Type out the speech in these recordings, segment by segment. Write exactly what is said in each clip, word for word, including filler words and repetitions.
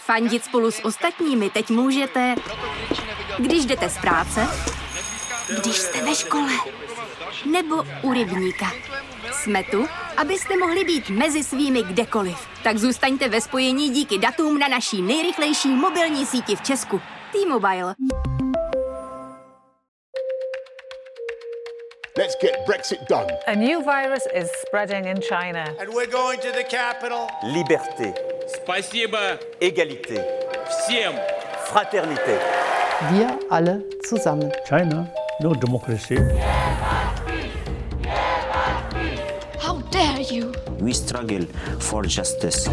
Fandit spolu s ostatními teď můžete, když jdete z práce, když jste ve škole, nebo u rybníka. Jsme tu, abyste mohli být mezi svými kdekoliv. Tak zůstaňte ve spojení díky datům na naší nejrychlejší mobilní síti v Česku. T-Mobile. Let's get Brexit done. A new virus is spreading in China. And we're going to the capital. Liberté. Спасибо. Égalité. Всем. Fraternité. Wir alle zusammen. China, no democracy. How dare you? We struggle for justice.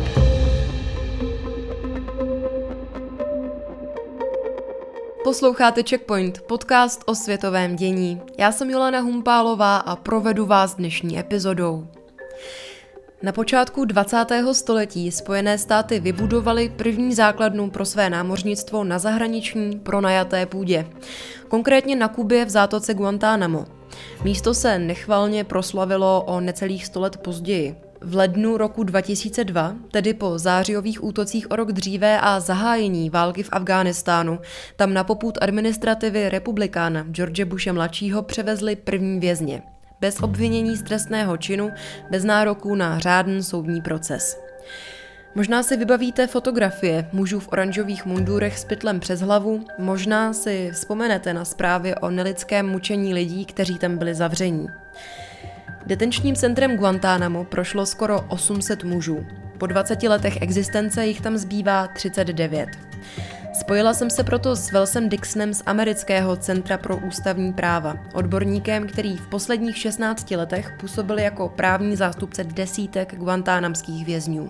Posloucháte Checkpoint, podcast o světovém dění. Já jsem Jolana Humpálová a provedu vás dnešní epizodou. Na počátku dvacátého století Spojené státy vybudovaly první základnu pro své námořnictvo na zahraniční pronajaté půdě. Konkrétně na Kubě v zátoce Guantánamo. Místo se nechvalně proslavilo o necelých sto let později. V lednu roku dva tisíce dva, tedy po zářijových útocích o rok dříve a zahájení války v Afghánistánu, tam na popud administrativy republikána George Bushe mladšího převezli první vězně. Bez obvinění z trestného činu, bez nároků na řádný soudní proces. Možná si vybavíte fotografie mužů v oranžových mundurech s pytlem přes hlavu, možná si vzpomenete na zprávy o nelidském mučení lidí, kteří tam byli zavření. Detenčním centrem Guantánamo prošlo skoro osm set mužů. Po dvaceti letech existence jich tam zbývá třicet devět. Spojila jsem se proto s Wellsem Dixonem z Amerického centra pro ústavní práva, odborníkem, který v posledních šestnácti letech působil jako právní zástupce desítek guantánamských vězňů.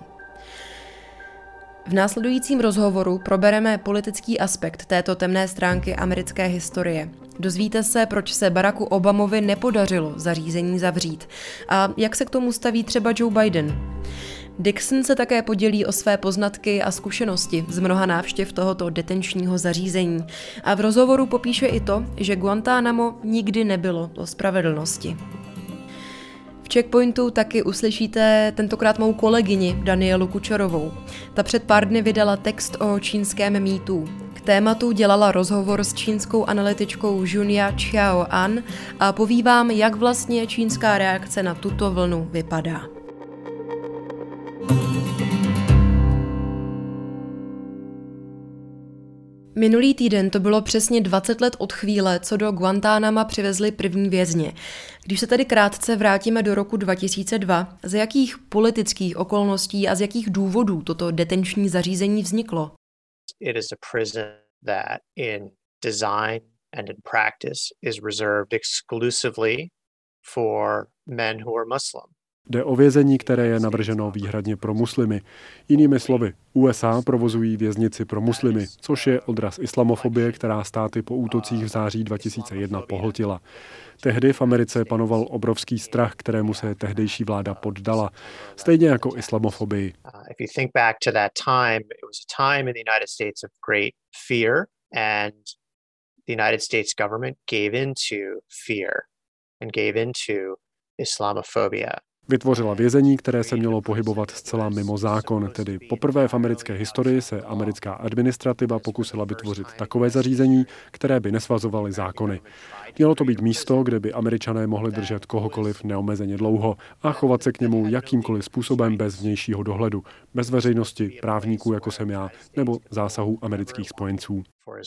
V následujícím rozhovoru probereme politický aspekt této temné stránky americké historie. Dozvíte se, proč se Baracku Obamovi nepodařilo zařízení zavřít a jak se k tomu staví třeba Joe Biden. Dixon se také podělí o své poznatky a zkušenosti z mnoha návštěv tohoto detenčního zařízení a v rozhovoru popíše i to, že Guantánamo nikdy nebylo o spravedlnosti. V Checkpointu taky uslyšíte tentokrát mou kolegyni Danielu Kučerovou. Ta před pár dny vydala text o čínském mýtu. K tématu dělala rozhovor s čínskou analytičkou Junia Qiao An a poví vám, jak vlastně čínská reakce na tuto vlnu vypadá. Minulý týden to bylo přesně dvacet let od chvíle, co do Guantánama přivezli první vězně. Když se tedy krátce vrátíme do roku dva tisíce dva, z jakých politických okolností a z jakých důvodů toto detenční zařízení vzniklo? It is a prison that in design and in practice is reserved exclusively for men who are Muslim. Jde o vězení, které je navrženo výhradně pro muslimy. Jinými slovy, U S A provozují věznici pro muslimy, což je odraz islamofobie, která státy po útocích v září dva tisíce jedna pohltila. Tehdy v Americe panoval obrovský strach, kterému se tehdejší vláda poddala, stejně jako islamofobii. If you think back to that time, it was a time in the United States of great fear, and the United States government gave into fear and gave into Islamophobia. Vytvořila vězení, které se mělo pohybovat zcela mimo zákon, tedy poprvé v americké historii se americká administrativa pokusila vytvořit takové zařízení, které by nesvazovaly zákony. Mělo to být místo, kde by Američané mohli držet kohokoliv neomezeně dlouho a chovat se k němu jakýmkoliv způsobem bez vnějšího dohledu, bez veřejnosti, právníků jako jsem já, nebo zásahů amerických spojenců.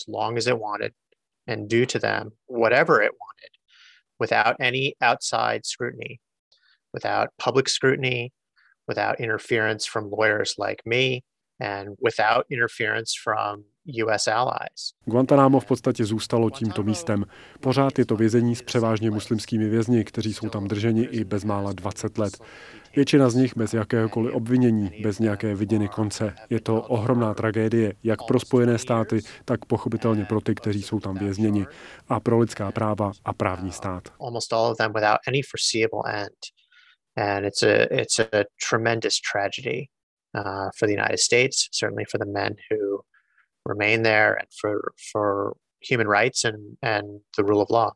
Without any outside scrutiny, without public scrutiny, without interference from lawyers like me, and without interference from U S allies. Guantánamo v podstatě zůstalo tímto místem. Pořád je to vězení s převážně muslimskými vězni, kteří jsou tam drženi i bezmála dvacet let. Většina z nich bez jakéhokoliv obvinění, bez nějaké viděny konce. Je to ohromná tragédie, jak pro Spojené státy, tak pochopitelně pro ty, kteří jsou tam vězněni, a pro lidská práva a právní stát. Almost all of them without any foreseeable end. And it's a it's a tremendous tragedy uh, for the United States, certainly for the men who remain there, and for for human rights and and the rule of law.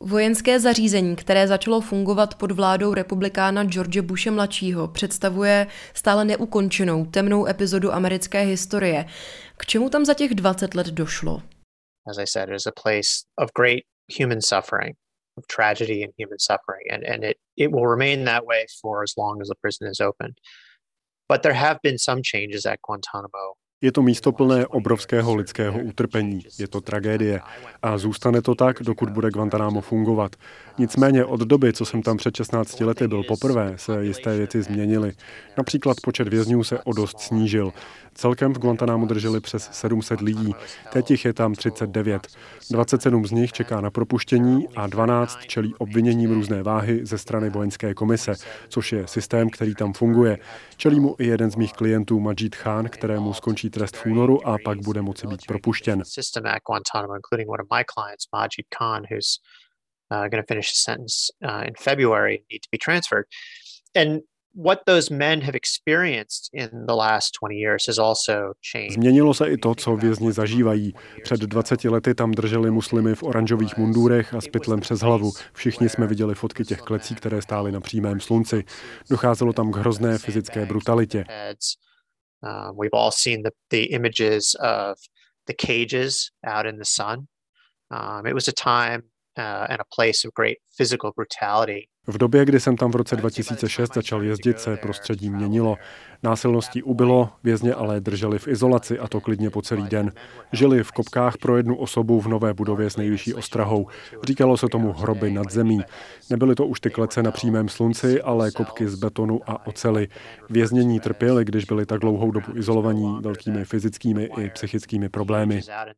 Vojenské zařízení, které začalo fungovat pod vládou republikána George Bushe mladšího, představuje stále neukončenou temnou epizodu americké historie. K čemu tam za těch dvacet let došlo? As I said, it is a place of great human suffering, of tragedy and human suffering, and, and it, it will remain that way for as long as the prison is open. But there have been some changes at Guantanamo. Je to místo plné obrovského lidského utrpení. Je to tragédie. A zůstane to tak, dokud bude Guantánamo fungovat. Nicméně od doby, co jsem tam před šestnácti lety byl poprvé, se jisté věci změnily. Například počet vězňů se o dost snížil. Celkem v Guantánamu drželi přes sedm set lidí. Teď jich je tam třicet devět. dvacet sedm z nich čeká na propuštění a dvanáct čelí obviněním různé váhy ze strany vojenské komise, což je systém, který tam funguje. Čelí mu i jeden z mých klientů Majid Khan, kterému skončí trest v únoru a pak bude moci být propuštěn. System at Guantanamo, including one of my clients, Majid Khan, who's uh, going to finish his sentence uh, in February, need to be transferred. And what those men have experienced in the last twenty years has also changed. Změnilo se i to, co vězni zažívají. Před dvaceti lety tam drželi muslimy v oranžových mundurech a s pytlem přes hlavu. Všichni jsme viděli fotky těch klecí, které stály na přímém slunci. Docházelo tam k hrozné fyzické brutalitě. Um, we've all seen the, the images of the cages out in the sun. Um, it was a time uh, and a place of great physical brutality. V době, kdy jsem tam v roce dva tisíce šest začal jezdit, se prostředí měnilo. Násilností ubylo, vězně ale drželi v izolaci a to klidně po celý den. Žili v kopkách pro jednu osobu v nové budově s nejvyšší ostrahou. Říkalo se tomu hroby nad zemí. Nebyly to už ty klece na přímém slunci, ale kopky z betonu a oceli. Věznění trpěli, když byli tak dlouhou dobu izolovaní velkými fyzickými i psychickými problémy.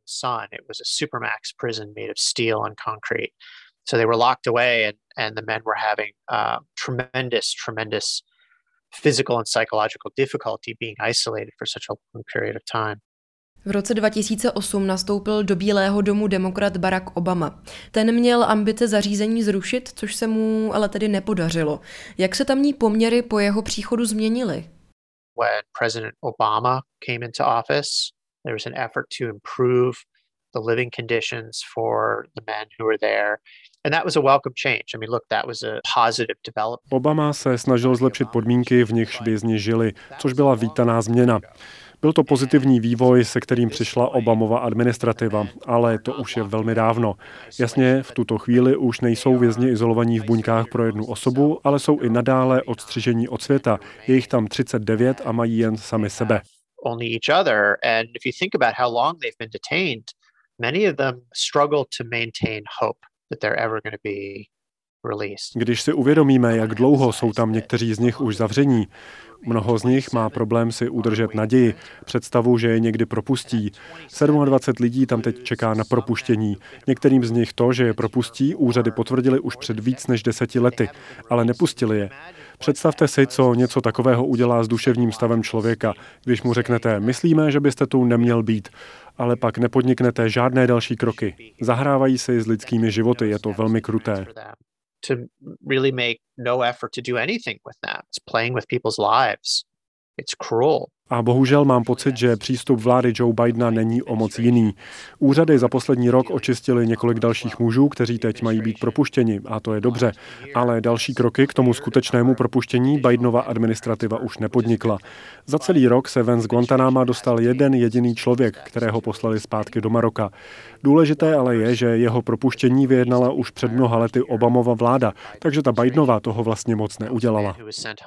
So they were locked away and, and the men were having uh, tremendous, tremendous physical and psychological difficulty being isolated for such a long period of time. V roce dva tisíce osm nastoupil do Bílého domu demokrat Barack Obama. Ten měl ambice zařízení zrušit, což se mu ale tedy nepodařilo. Jak se tamní poměry po jeho příchodu změnily? When President Obama came into office, there was an effort to improve the living conditions for the men who were there. And that was a welcome change. I mean, look, that was a positive development. Obama se snažil zlepšit podmínky, v nichž vězni žili, což byla vítaná změna. Byl to pozitivní vývoj, se kterým přišla Obamova administrativa, ale to už je velmi dávno. Jasně, v tuto chvíli už nejsou vězni izolovaní v buňkách pro jednu osobu, ale jsou i nadále odstřižení od světa. Je jich tam třicet devět a mají jen sami sebe. Only each other. And if you think about how long they've been detained, many of them struggle to maintain hope that they're ever going to be released. Když si uvědomíme, jak dlouho jsou tam někteří z nich už zavření, mnoho z nich má problém si udržet naději, představu, že je někdy propustí. dvacet sedm lidí tam teď čeká na propuštění. Některým z nich to, že je propustí, úřady potvrdili už před víc než deseti lety, ale nepustili je. Představte si, co něco takového udělá s duševním stavem člověka, když mu řeknete, myslíme, že byste tu neměl být, ale pak nepodniknete žádné další kroky. Zahrávají si s lidskými životy, je to velmi kruté. To really make no effort to do anything with them. It's playing with people's lives. It's cruel. A bohužel mám pocit, že přístup vlády Joe Bidena není o moc jiný. Úřady za poslední rok očistili několik dalších mužů, kteří teď mají být propuštěni, a to je dobře. Ale další kroky k tomu skutečnému propuštění Bidenova administrativa už nepodnikla. Za celý rok se ven z Guantanama dostal jeden jediný člověk, kterého poslali zpátky do Maroka. Důležité ale je, že jeho propuštění vyjednala už před mnoha lety Obamova vláda, takže ta Bidenova toho vlastně moc neudělala.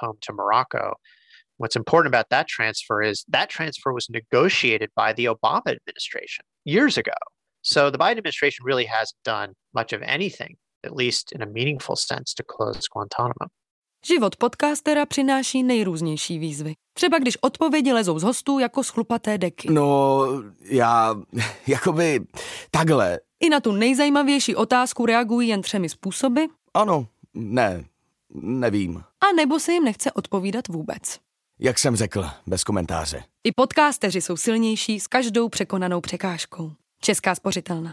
What's important about that transfer is that transfer was negotiated by the Obama administration years ago. So the Biden administration really hasn't done much of anything, at least in a meaningful sense, to close Guantanamo. Život podcastera přináší nejrůznější výzvy. Třeba když odpovědi lezou z hostů jako z chlupaté deky. No, já, jakoby, takhle. I na tu nejzajímavější otázku reagují jen třemi způsoby. Ano, ne, nevím. A nebo se jim nechce odpovídat vůbec. Jak jsem řekl, bez komentáře. I podcasteři jsou silnější s každou překonanou překážkou. Česká spořitelna.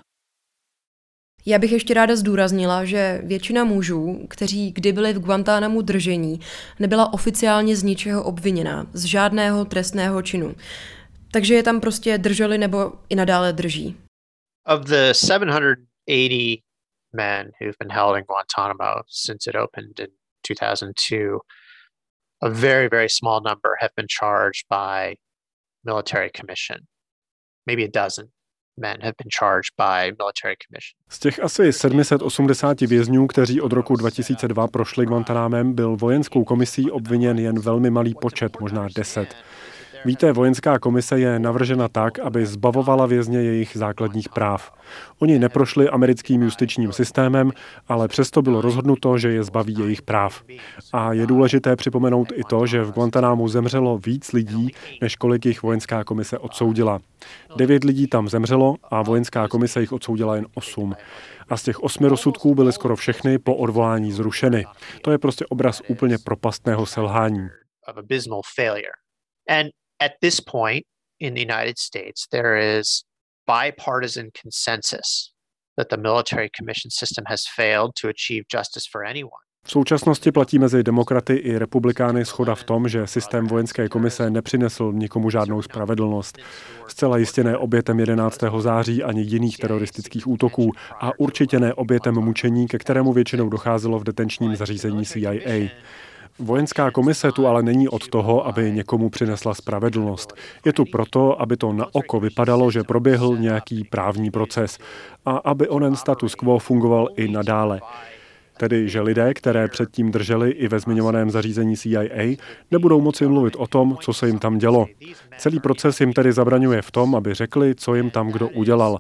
Já bych ještě ráda zdůraznila, že většina mužů, kteří kdy byli v Guantánamu držení, nebyla oficiálně z ničeho obviněná, z žádného trestného činu. Takže je tam prostě drželi nebo i nadále drží. Of the seven hundred eighty men who've been held in Guantanamo since it opened in two thousand two, a very, very small number have been charged by military commission. Maybe a dozen men have been charged by military commission. Z těch asi sedm set osmdesát vězňů, kteří od roku dva tisíce dva prošli Guantanamem, byl vojenskou komisí obviněn jen velmi malý počet, možná deset. Víte, vojenská komise je navržena tak, aby zbavovala vězně jejich základních práv. Oni neprošli americkým justičním systémem, ale přesto bylo rozhodnuto, že je zbaví jejich práv. A je důležité připomenout i to, že v Guantanámu zemřelo víc lidí, než kolik jich vojenská komise odsoudila. Devět lidí tam zemřelo a vojenská komise jich odsoudila jen osm. A z těch osmi rozsudků byly skoro všechny po odvolání zrušeny. To je prostě obraz úplně propastného selhání. At this point in the United States, there is bipartisan consensus that the military commission system has failed to achieve justice for anyone. V současnosti platí mezi demokraty i republikány shoda v tom, že systém vojenské komise nepřinesl nikomu žádnou spravedlnost. Zcela jistě ne obětem jedenáctého září ani jiných teroristických útoků a určitě ne obětem mučení, ke kterému většinou docházelo v detenčním zařízení C I A. Vojenská komise tu ale není od toho, aby někomu přinesla spravedlnost. Je tu proto, aby to na oko vypadalo, že proběhl nějaký právní proces a aby onen status quo fungoval i nadále. Tedy, že lidé, které předtím drželi i ve zmiňovaném zařízení C I A, nebudou moci mluvit o tom, co se jim tam dělo. Celý proces jim tedy zabraňuje v tom, aby řekli, co jim tam kdo udělal.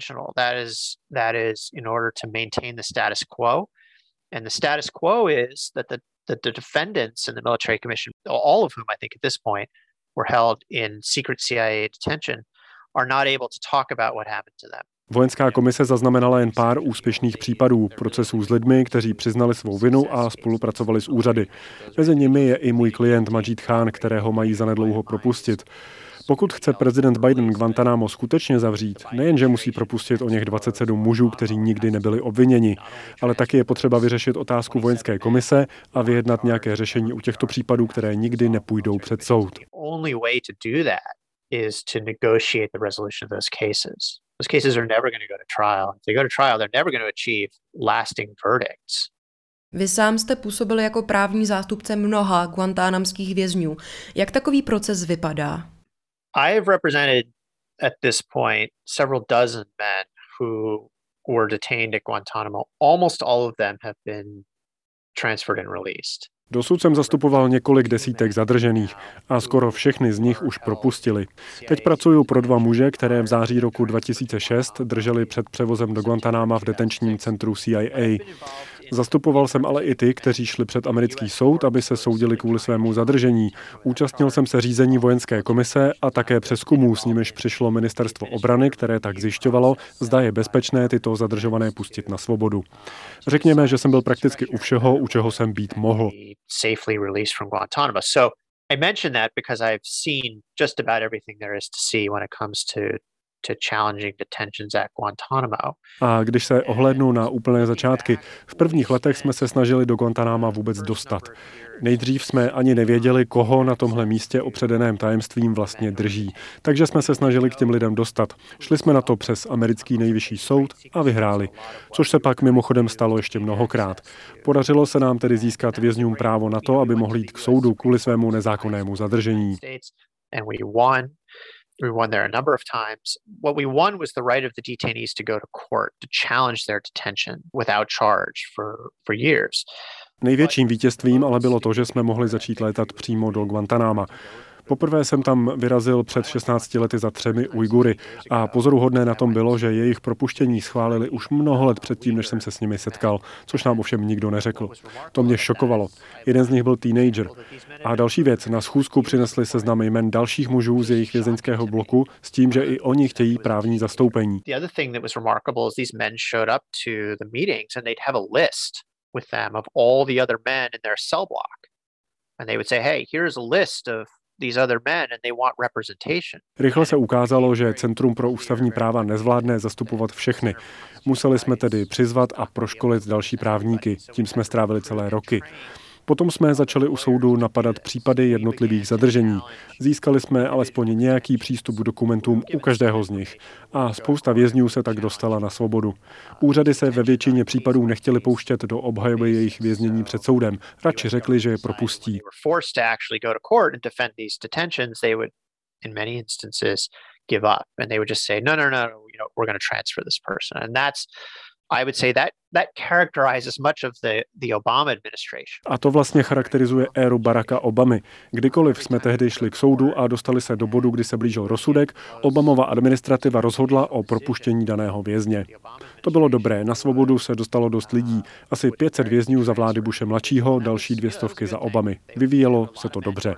That the defendants in the military commission, all of whom I think at this point were held in secret C I A detention, are not able to talk about what happened to them. Vojenská komise zaznamenala jen pár úspěšných případů, procesů s lidmi, kteří přiznali svou vinu a spolupracovali s úřady. Mezi nimi je i můj klient Majid Khan, kterého mají zanedlouho propustit. Pokud chce prezident Biden Guantanamo skutečně zavřít, nejenže musí propustit o něch dvacet sedm mužů, kteří nikdy nebyli obviněni, ale taky je potřeba vyřešit otázku vojenské komise a vyjednat nějaké řešení u těchto případů, které nikdy nepůjdou před soud. Vy sám jste působil jako právní zástupce mnoha guantánamských vězňů. Jak takový proces vypadá? I have represented at this point several dozen men who were detained at Guantanamo. Almost all of them have been transferred and released. Dosud jsem zastupoval několik desítek zadržených a skoro všechny z nich už propustili. Teď pracuju pro dva muže, které v září roku dva tisíce šest drželi před převozem do Guantanama v detenčním centru C I A. Zastupoval jsem ale i ty, kteří šli před americký soud, aby se soudili kvůli svému zadržení. Účastnil jsem se řízení vojenské komise a také přezkumů, s nimiž přišlo ministerstvo obrany, které tak zjišťovalo, zda je bezpečné tyto zadržované pustit na svobodu. Řekněme, že jsem byl prakticky u všeho, u čeho jsem být mohl. I mention that because I've seen just about everything there is to see when it comes to to challenging detentions at Guantanamo. A když se ohlédnu na úplné začátky, v prvních letech jsme se snažili do Guantanama vůbec dostat. Nejdřív jsme ani nevěděli, koho na tomhle místě opředeném tajemstvím vlastně drží. Takže jsme se snažili k těm lidem dostat. Šli jsme na to přes americký nejvyšší soud a vyhráli. Což se pak mimochodem stalo ještě mnohokrát. Podařilo se nám tedy získat vězňům právo na to, aby mohli jít k soudu kvůli svému nezákonnému zadržení. We won there a number of times. What we won was the right of the detainees to go to court, to challenge their detention without charge for, for years. Největším vítězstvím ale bylo to, že jsme mohli začít létat přímo do Guantanama. Poprvé jsem tam vyrazil před šestnácti lety za třemi Ujgury a pozoruhodné na tom bylo, že jejich propuštění schválili už mnoho let předtím, než jsem se s nimi setkal, což nám ovšem nikdo neřekl. To mě šokovalo. Jeden z nich byl teenager. A další věc, na schůzku přinesli seznam jmen dalších mužů z jejich vězeňského bloku s tím, že i oni chtějí právní zastoupení. With them of all the other men in their cell block. And they would say, hey, here's a list of these other men and they want representation. Rychle se ukázalo, že Centrum pro ústavní práva nezvládne zastupovat všechny. Museli jsme tedy přizvat a proškolit další právníky. Tím jsme strávili celé roky. Potom jsme začali u soudu napadat případy jednotlivých zadržení. Získali jsme alespoň nějaký přístup k dokumentům u každého z nich a spousta vězňů se tak dostala na svobodu. Úřady se ve většině případů nechtěli pouštět do obhajoby jejich věznění před soudem. Radši řekli, že je propustí. In many instances, give up, and they would just say, no, no, no, you know, we're going to transfer this person, and that's, I would say that that characterizes much of the the Obama administration. A to vlastně charakterizuje éru Baracka Obamy. Kdykoliv jsme tehdy šli k soudu a dostali se do bodu, kdy se blížil rozsudek, Obamova administrativa rozhodla o propuštění daného vězně. To bylo dobré, na svobodu se dostalo dost lidí, asi pět set vězňů za vlády Bushe mladšího, další dvě stovky za Obamy. Vyvíjelo se to dobře.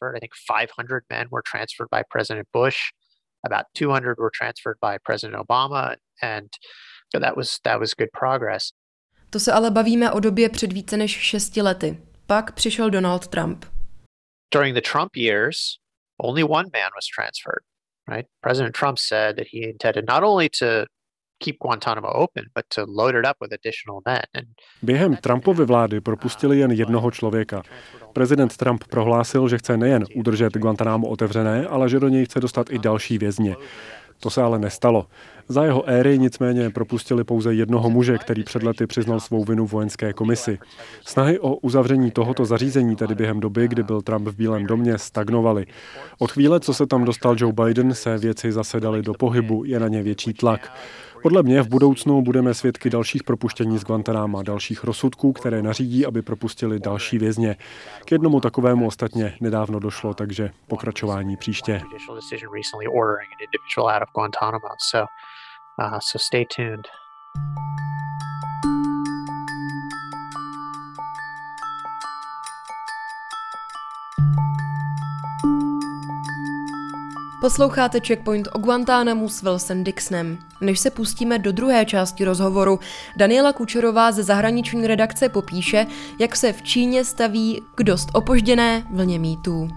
About two hundred were transferred by President Obama, and that was that was good progress. To se ale bavíme o době před více než šesti lety. Pak přišel Donald Trump. During the Trump years, only one man was transferred, right? President Trump said that he intended not only to keep Guantanamo open, but to load it up with additional men. And během Trumpovy vlády propustili jen jednoho člověka. Prezident Trump prohlásil, že chce nejen udržet Guantanamo otevřené, ale že do něj chce dostat i další vězně. To se ale nestalo. Za jeho éry nicméně propustili pouze jednoho muže, který před lety přiznal svou vinu vojenské komisi. Snahy o uzavření tohoto zařízení, tedy během doby, kdy byl Trump v Bílém domě, stagnovaly. Od chvíle, co se tam dostal Joe Biden, se věci zase daly do pohybu, je na ně větší tlak. Podle mě v budoucnu budeme svědky dalších propuštění z Guantanama, dalších rozsudků, které nařídí, aby propustili další vězně. K jednomu takovému ostatně nedávno došlo, takže pokračování příště. So stay tuned. Posloucháte Checkpoint o Guantánamu s Wilson Dixonem. Než se pustíme do druhé části rozhovoru, Daniela Kučerová ze zahraniční redakce popíše, jak se v Číně staví k dost opožděné vlně mýtů.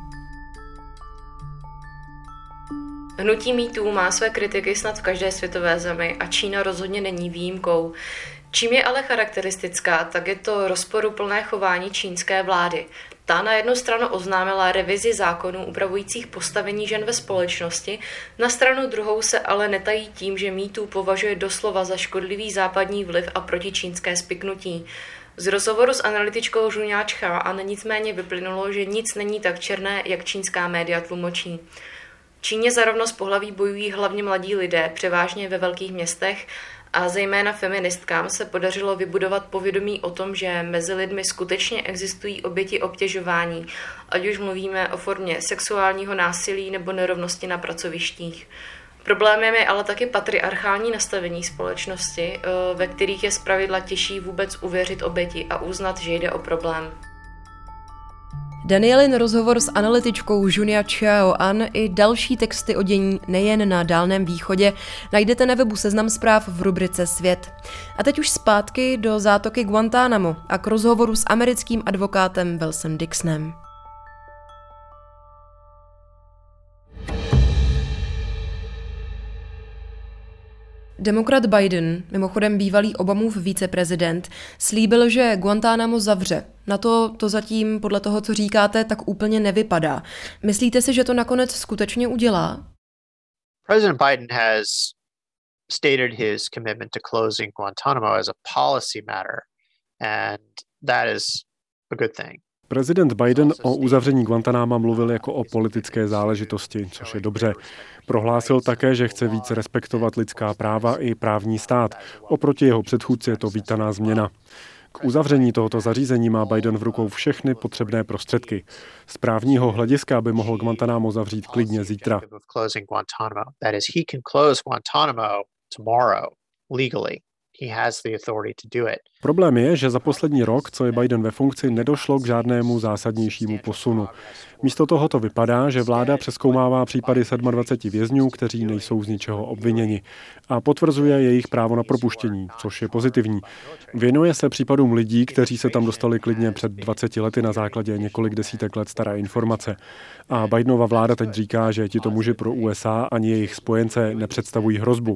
Hnutí mýtů má své kritiky snad v každé světové zemi a Čína rozhodně není výjimkou. Čím je ale charakteristická, tak je to rozporuplné chování čínské vlády. Ta na jednu stranu oznámila revizi zákonů upravujících postavení žen ve společnosti, na stranu druhou se ale netají tím, že mýtů považuje doslova za škodlivý západní vliv a protičínské spiknutí. Z rozhovoru s analytičkou Junia Chao nicméně vyplynulo, že nic není tak černé, jak čínská média tlumočí. Číně za rovnost pohlaví bojují hlavně mladí lidé, převážně ve velkých městech, a zejména feministkám se podařilo vybudovat povědomí o tom, že mezi lidmi skutečně existují oběti obtěžování, ať už mluvíme o formě sexuálního násilí nebo nerovnosti na pracovištích. Problémem je ale taky patriarchální nastavení společnosti, ve kterých je zpravidla těžší vůbec uvěřit oběti a uznat, že jde o problém. Danielin rozhovor s analytičkou Junia Chao An i další texty o dění nejen na Dálném východě najdete na webu Seznam zpráv v rubrice Svět. A teď už zpátky do zátoky Guantánamo a k rozhovoru s americkým advokátem Wilson Dixonem. Demokrat Biden, mimochodem bývalý Obamův viceprezident, slíbil, že Guantánamo zavře. Na to to zatím, podle toho, co říkáte, tak úplně nevypadá. Myslíte si, že to nakonec skutečně udělá? President Biden has stated his commitment to closing Guantanamo as a policy matter, and that is a good thing. Prezident Biden o uzavření Guantanama mluvil jako o politické záležitosti, což je dobře. Prohlásil také, že chce více respektovat lidská práva i právní stát. Oproti jeho předchůdci je to vítaná změna. K uzavření tohoto zařízení má Biden v rukou všechny potřebné prostředky. Z právního hlediska by mohl Guantanamo zavřít klidně zítra. Problém je, že za poslední rok, co je Biden ve funkci, nedošlo k žádnému zásadnějšímu posunu. Místo toho to vypadá, že vláda přezkoumává případy dvacet sedm vězňů, kteří nejsou z ničeho obviněni, a potvrzuje jejich právo na propuštění, což je pozitivní. Věnuje se případům lidí, kteří se tam dostali klidně před dvaceti lety na základě několik desítek let staré informace. A Bidenova vláda teď říká, že tito muži pro U S A ani jejich spojence nepředstavují hrozbu.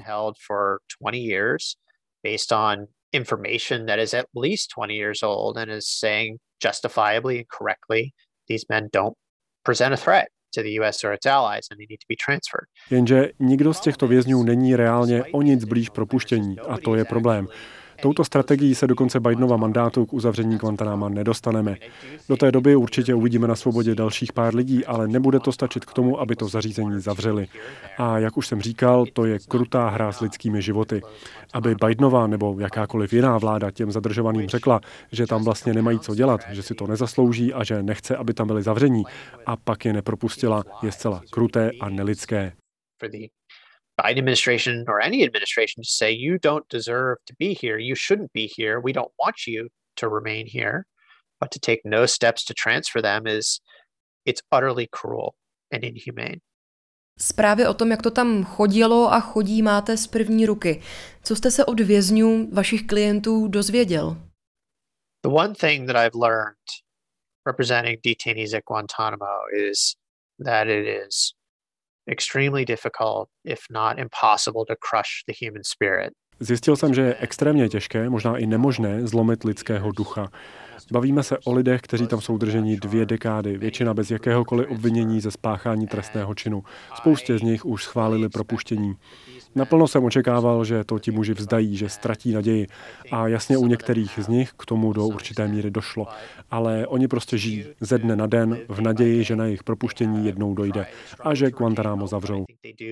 Based on information that is at least twenty years old and is saying justifiably and correctly, these men don't present a threat to the U S or its allies and they need to be transferred. Jenže nikdo z těchto vězňů není reálně o nic blíž propuštění a to je problém. Touto strategií se do konce Bidenova mandátu k uzavření Guantanama nedostaneme. Do té doby určitě uvidíme na svobodě dalších pár lidí, ale nebude to stačit k tomu, aby to zařízení zavřeli. A jak už jsem říkal, to je krutá hra s lidskými životy. Aby Bidenova nebo jakákoliv jiná vláda těm zadržovaným řekla, že tam vlastně nemají co dělat, že si to nezaslouží a že nechce, aby tam byli zavření, a pak je nepropustila, je zcela kruté a nelidské. Biden administration or any administration to say you don't deserve to be here, you shouldn't be here, we don't want you to remain here, but to take no steps to transfer them is it's utterly cruel and inhumane. Zprávy o tom, jak to tam chodilo a chodí, máte z první ruky. Co jste se od vězňů, vašich klientů, dozvěděl? The one thing that I've learned representing detainees at Guantanamo is that it is extremely difficult, if not impossible, to crush the human spirit. Zjistil jsem, že je extrémně těžké, možná i nemožné, zlomit lidského ducha. Bavíme se o lidech, kteří tam jsou drženi dvě dekády, většina bez jakéhokoliv obvinění ze spáchání trestného činu. Spoustě z nich už schválili propuštění. Naplno jsem očekával, že to ti muži vzdají, že ztratí naději. A jasně u některých z nich k tomu do určité míry došlo. Ale oni prostě žijí ze dne na den v naději, že na jejich propuštění jednou dojde a že Guantanamo zavřou.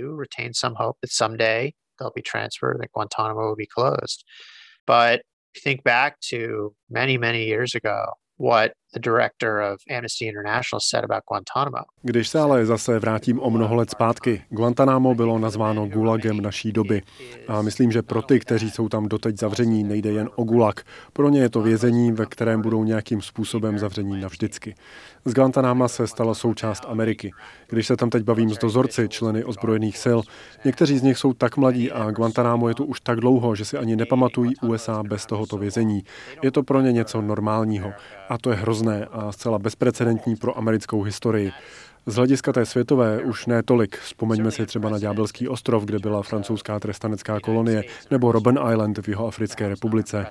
They'll be transferred and Guantanamo will be closed. But think back to many, many years ago, what the director of Amnesty International said about Guantanamo. Když se ale zase vrátím o mnoho let zpátky, Guantanamo bylo nazváno gulagem naší doby. A myslím, že pro ty, kteří jsou tam doteď zavření, nejde jen o gulag. Pro ně je to vězení, ve kterém budou nějakým způsobem zavření navždycky. Z Guantanama se stala součást Ameriky. Když se tam teď bavím s dozorci, členy ozbrojených sil, někteří z nich jsou tak mladí a Guantanamo je tu už tak dlouho, že si ani nepamatují U S A bez tohoto vězení. Je to pro ně něco normálního. A to je hrozné a zcela bezprecedentní pro americkou historii. Z hlediska té světové už ne tolik. Vzpomeňme si třeba na Ďábelský ostrov, kde byla francouzská trestanecká kolonie, nebo Robben Island v Jihoafrické republice.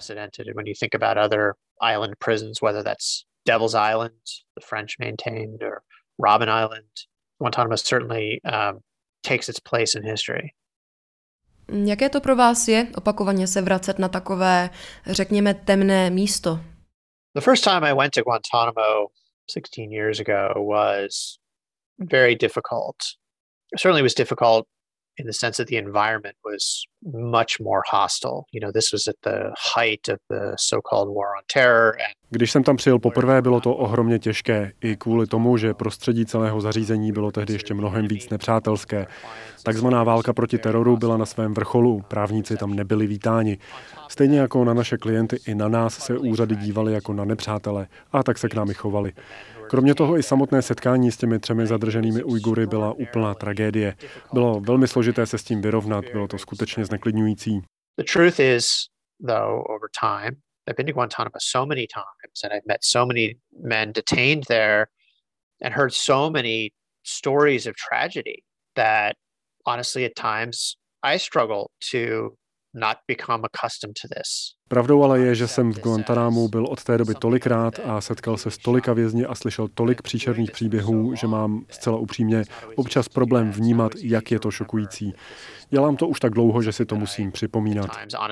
Devil's Island, the French maintained, or Robben Island. Guantanamo certainly um, takes its place in history. Jaké to pro vás je opakovaně se vracet na takové, řekněme, temné místo? The first time I went to Guantanamo sixteen years ago was very difficult. It certainly was difficult in the sense that the environment was much more hostile. You know, this was at the height of the so-called war on terror. And Když jsem tam přijel poprvé, bylo to ohromně těžké, i kvůli tomu, že prostředí celého zařízení bylo tehdy ještě mnohem víc nepřátelské. Takzvaná válka proti teroru byla na svém vrcholu, právníci tam nebyli vítáni. Stejně jako na naše klienty, i na nás se úřady dívaly jako na nepřátele, a tak se k nám i chovali. Kromě toho i samotné setkání s těmi třemi zadrženými Ujgury byla úplná tragédie. Bylo velmi složité se s tím vyrovnat, bylo to skutečně zneklidňující. The truth is, though, over time, I've been to Guantanamo so many times and I've met so many men detained there and heard so many stories of tragedy that honestly at times I struggle to not become accustomed to this. Pravdou ale je, že jsem v Guantanamu byl od té doby tolikrát a setkal se s tolika vězni a slyšel tolik příšerných příběhů, že mám zcela upřímně občas problém vnímat, jak je to šokující. Dělám to už tak dlouho, že si to musím připomínat.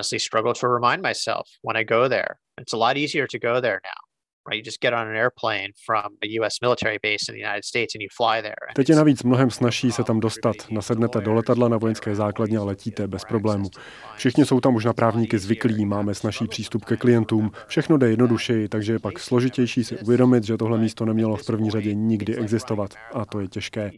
Teď je navíc mnohem snazší se tam dostat. Nasednete do letadla na vojenské základně a letíte bez problému. Všichni jsou tam už na právníky zvyklí, máme snazší přístup ke klientům, všechno jde jednodušeji, takže je pak složitější si uvědomit, že tohle místo nemělo v první řadě nikdy existovat a to je těžké.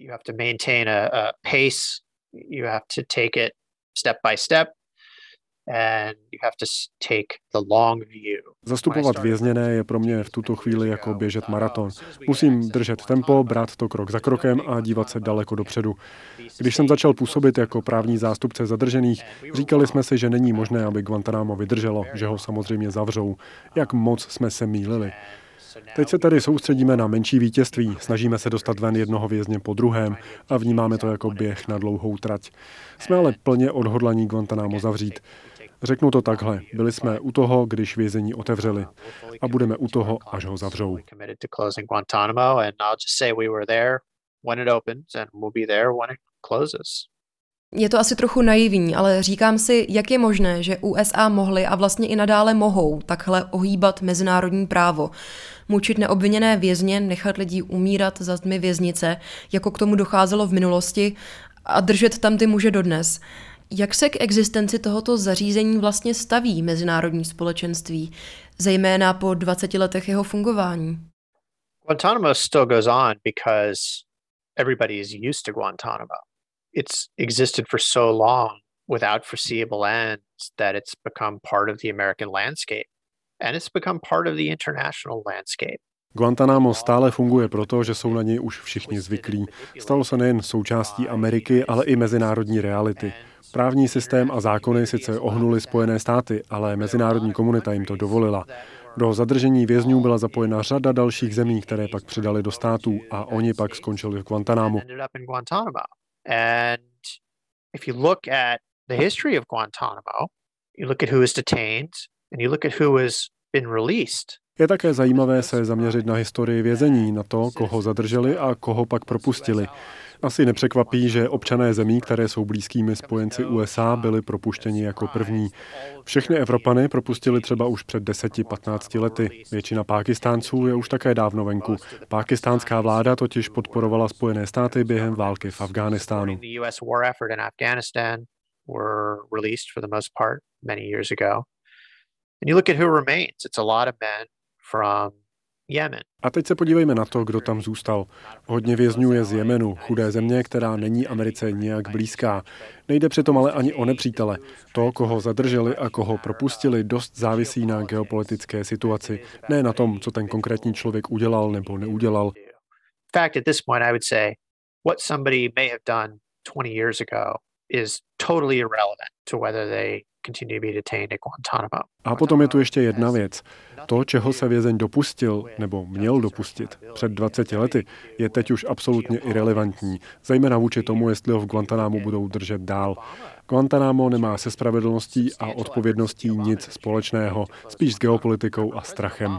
You have to take it step by step and you have to take the long view. Zastupovat vězněné je pro mě v tuto chvíli jako běžet maraton. Musím držet tempo, brát to krok za krokem a dívat se daleko dopředu. Když jsem začal působit jako právní zástupce zadržených, říkali jsme si, že není možné, aby Guantanamo vydrželo, že ho samozřejmě zavřou. Jak moc jsme se mýlili. Teď se tedy soustředíme na menší vítězství, snažíme se dostat ven jednoho vězně po druhém a vnímáme to jako běh na dlouhou trať. Jsme ale plně odhodlaní Guantanamo zavřít. Řeknu to takhle. Byli jsme u toho, když vězení otevřeli. A budeme u toho, až ho zavřou. Je to asi trochu naivní, ale říkám si, jak je možné, že U S A mohly a vlastně i nadále mohou takhle ohýbat mezinárodní právo. Mučit neobviněné vězně, nechat lidí umírat za zdmi věznice, jako k tomu docházelo v minulosti, a držet tam ty muže dodnes. Jak se k existenci tohoto zařízení vlastně staví mezinárodní společenství, zejména po dvaceti letech jeho fungování? Guantanamo still goes on because everybody is used to Guantanamo. It's existed for so long without foreseeable ends that it's become part of the American landscape. And it's become part of the international landscape. Guantanamo stále funguje proto, že jsou na něj už všichni zvyklí. Stalo se nejen součástí Ameriky, ale i mezinárodní reality. Právní systém a zákony sice ohnuly Spojené státy, ale mezinárodní komunita jim to dovolila. Do zadržení vězňů byla zapojena řada dalších zemí, které pak přidali do států a oni pak skončili v Guantanamu. And if you look at the history of Guantanamo, you look at who was detained and you look at who has been released. Je také zajímavé se zaměřit na historii vězení, na to, koho zadrželi a koho pak propustili. Asi nepřekvapí, že občané zemí, které jsou blízkými spojenci U S A, byli propuštěni jako první. Všechny Evropany propustili třeba už před deseti patnácti lety. Většina Pákistánců je už také dávno venku. Pákistánská vláda totiž podporovala Spojené státy během války v Afghánistánu. A teď se podívejme na to, kdo tam zůstal. Hodně vězňů je z Jemenu, chudé země, která není Americe nijak blízká. Nejde přitom ale ani o nepřítele. To, koho zadrželi a koho propustili, dost závisí na geopolitické situaci. Ne na tom, co ten konkrétní člověk udělal nebo neudělal. Fact at this point I would say what somebody may have done twenty years ago is totally irrelevant to whether they continue to be detained at Guantanamo. A potom je tu ještě jedna věc. To, čeho se vězeň dopustil, nebo měl dopustit před dvaceti lety, je teď už absolutně irelevantní, zejména vůči tomu, jestli ho v Guantanámu budou držet dál. Guantánamo nemá se spravedlností a odpovědností nic společného, spíš s geopolitikou a strachem.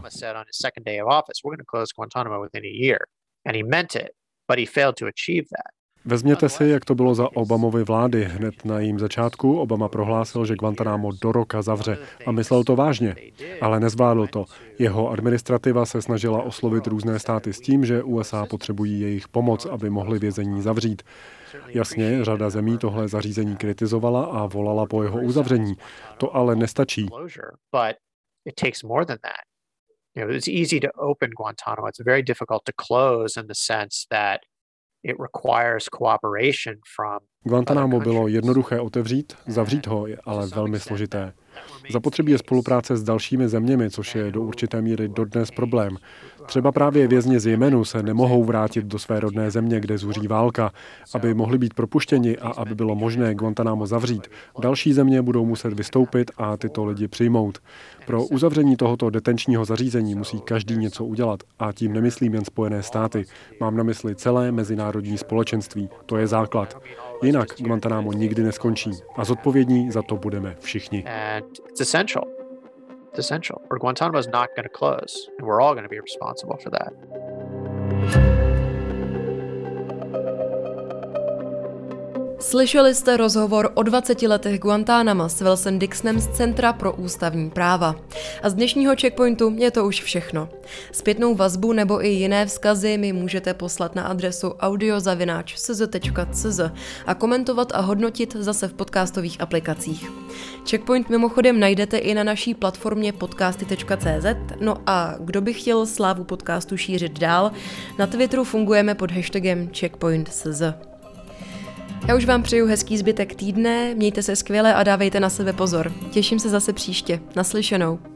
Vezměte si, jak to bylo za Obamovy vlády. Hned na jejím začátku Obama prohlásil, že Guantánamo do roka zavře a myslel to vážně, ale nezvládl to. Jeho administrativa se snažila oslovit různé státy s tím, že U S A potřebují jejich pomoc, aby mohli vězení zavřít. Jasně, řada zemí tohle zařízení kritizovala a volala po jeho uzavření. To ale nestačí. It requires cooperation from Guantánamo bylo jednoduché otevřít, zavřít ho je ale velmi složité. Zapotřebí je spolupráce s dalšími zeměmi, což je do určité míry dodnes problém. Třeba právě vězni z Jemenu se nemohou vrátit do své rodné země, kde zuří válka, aby mohli být propuštěni a aby bylo možné Guantánamo zavřít. Další země budou muset vystoupit a tyto lidi přijmout. Pro uzavření tohoto detenčního zařízení musí každý něco udělat a tím nemyslím jen Spojené státy. Mám na mysli celé mezinárodní společenství. To je základ. Jinak Guantánamo nikdy neskončí a zodpovědní za to budeme všichni. It's essential. It's essential. Or Guantanamo is not going to close, and we're all going to be responsible for that. Slyšeli jste rozhovor o dvaceti letech Guantánama s Wilson Dixonem z Centra pro ústavní práva. A z dnešního Checkpointu je to už všechno. Zpětnou vazbu nebo i jiné vzkazy mi můžete poslat na adresu audio zavináč c z tečka c z a komentovat a hodnotit zase v podcastových aplikacích. Checkpoint mimochodem najdete i na naší platformě podcasty tečka c z. No a kdo by chtěl slávu podcastu šířit dál, na Twitteru fungujeme pod hashtagem Checkpoint C Z. Já už vám přeju hezký zbytek týdne, mějte se skvěle a dávejte na sebe pozor. Těším se zase příště. Naslyšenou.